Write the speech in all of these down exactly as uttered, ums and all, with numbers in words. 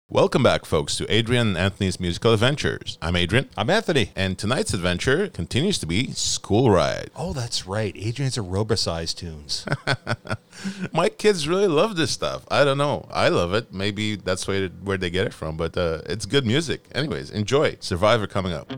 Welcome back, folks, to Adrian and Anthony's Musical Adventures. I'm Adrian. I'm Anthony. And tonight's adventure continues to be School Ride. Oh, that's right. Adrian's aerobicized tunes. My kids really love this stuff. I don't know. I love it. Maybe that's where, where they get it from, but uh, it's good music. Anyways, enjoy. Survivor coming up.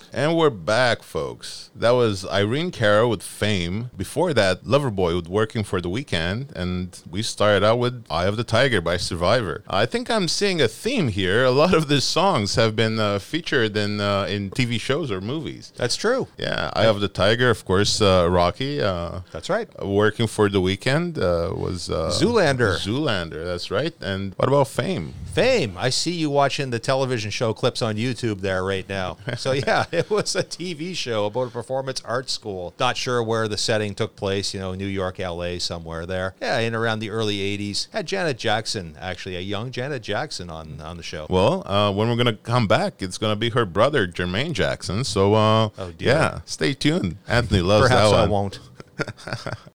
And we're back, folks. That was Irene Cara with Fame. Before that, Loverboy with Working for the Weekend. And we started out with Eye of the Tiger by Survivor. I think I'm seeing a theme here. A lot of these songs have been uh, featured in uh, in T V shows or movies. That's true. Yeah, Eye of the Tiger, of course, uh, Rocky. Uh, That's right. Working for the Weekend uh, was... Uh, Zoolander. Zoolander, that's right. And what about Fame? Fame. I see you watching the television show clips on YouTube there right now. So yeah, it was a T V show about a performance art school. Not sure where the setting took place, you know, New York, L A, somewhere there. Yeah, in around the early eighties. Had Janet Jackson, actually, a young Janet Jackson on, on the show. Well, uh, when we're going to come back, it's going to be her brother, Jermaine Jackson. So, uh, Oh, dear. yeah, stay tuned. Anthony loves Perhaps that I one. won't.